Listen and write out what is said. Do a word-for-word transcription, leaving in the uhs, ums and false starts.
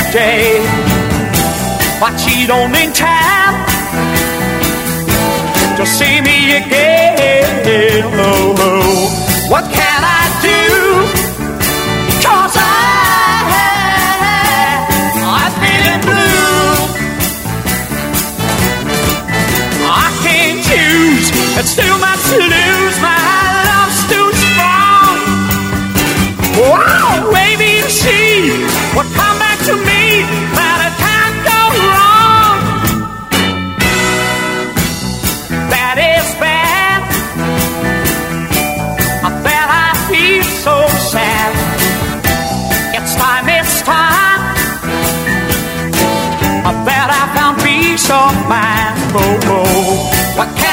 day, but she don't in time to see me again. Oh, oh. What can I do? 'Cause I, I'm feeling blue. I can't choose, it's too much to lose. My love's too strong. Wow, baby, you see what come back to me, but it can't go wrong. That is bad. I bet I feel so sad. It's time, it's time. I bet I found peace of mind. Oh, oh. What can